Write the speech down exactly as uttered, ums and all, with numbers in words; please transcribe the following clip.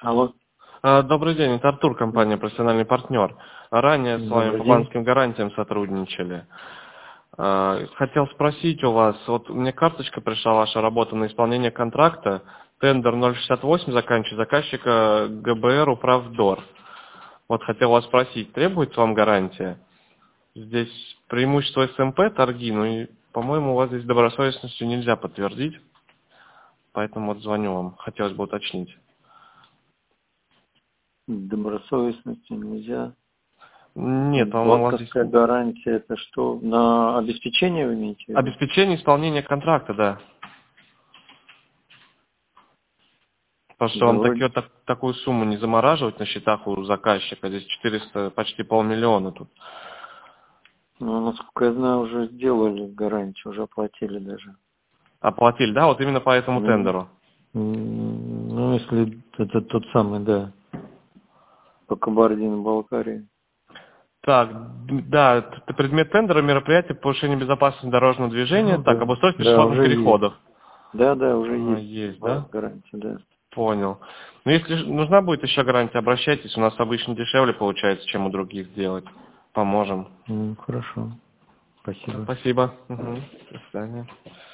Алло. А, Добрый день, это Артур, компания «Профессиональный партнер». Ранее с вами Добрый по день. банковским гарантиям сотрудничали. А, Хотел спросить у вас, вот мне карточка пришла, ваша работа на исполнение контракта, тендер ноль шестьдесят восемь заканчивает, заказчика ГБР Управдор. Вот хотел вас спросить, требуется вам гарантия? Здесь преимущество СМП торги, ну и, по-моему, у вас здесь добросовестностью нельзя подтвердить, поэтому вот звоню вам, хотелось бы уточнить. Добросовестности нельзя. Нет, по-моему, у вас здесь Банковская гарантия это что? На обеспечение вы имеете в виду? обеспечение исполнения контракта, да. Потому что Да, вам вроде. такие, так, такую сумму не замораживать на счетах у заказчика. Здесь четыреста, почти полмиллиона тут. Ну, насколько я знаю, уже сделали гарантию, уже оплатили даже. Оплатили, да? Вот именно по этому Ну, тендеру. м, ну, если это тот самый, да, по Кабардино-Балкарии. Так, д- да, это предмет тендера, мероприятие по повышению безопасности дорожного движения. Ну Так, да. обустройство Да, пешеходных уже есть. переходов. Да, да, уже А, есть есть, га- да? гарантия, да. Понял. Ну, если ж- нужна будет еще гарантия, обращайтесь. У нас обычно дешевле получается, чем у других делать. Поможем. М, Хорошо. Всё, Спасибо. спасибо. Мгм. До свидания.